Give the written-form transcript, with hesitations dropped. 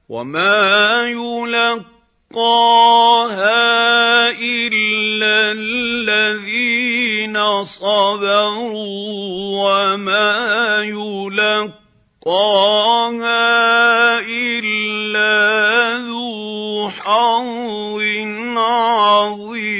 وما يلقاها إلا الذين صبروا وما يلقاها إلا ذو حظ عظيم.